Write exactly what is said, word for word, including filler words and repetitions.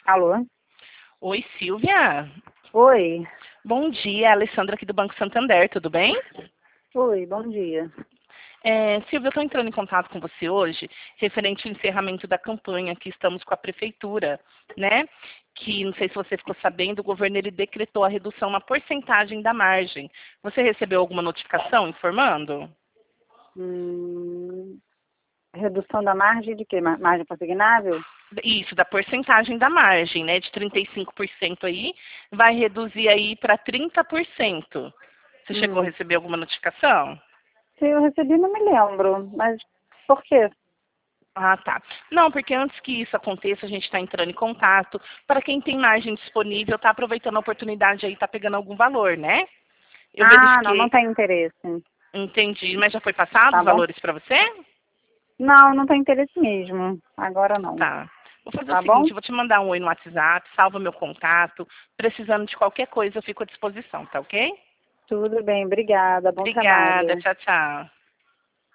Alô? Oi, Silvia. Oi. Bom dia, Alessandra aqui do Banco Santander, tudo bem? Oi, bom dia. É, Silvia, eu estou entrando em contato com você hoje, referente ao encerramento da campanha que estamos com a Prefeitura, né? Que, não sei se você ficou sabendo, o governo ele decretou a redução na porcentagem da margem. Você recebeu alguma notificação informando? Hum, redução da margem de quê? Ma- Margem consignável? Isso, da porcentagem da margem, né? De trinta e cinco por cento aí, vai reduzir aí para trinta por cento. Você chegou a Hum, receber alguma notificação? se eu recebi, não me lembro. Mas por quê? Ah, tá. Não, porque antes que isso aconteça, a gente está entrando em contato. Para quem tem margem disponível, está aproveitando a oportunidade aí, está pegando algum valor, né? Eu Ah, não, não verifiquei, tem interesse. entendi, mas já foi passado Tá os bom? valores para você? Não, não tem interesse mesmo. Agora não. Tá. Vou fazer o Tá bom? seguinte, eu vou te mandar um oi no WhatsApp, salva meu contato. Precisando de qualquer coisa, eu fico à disposição, tá ok? Tudo bem, obrigada. Bom Obrigada, trabalho. tchau, tchau.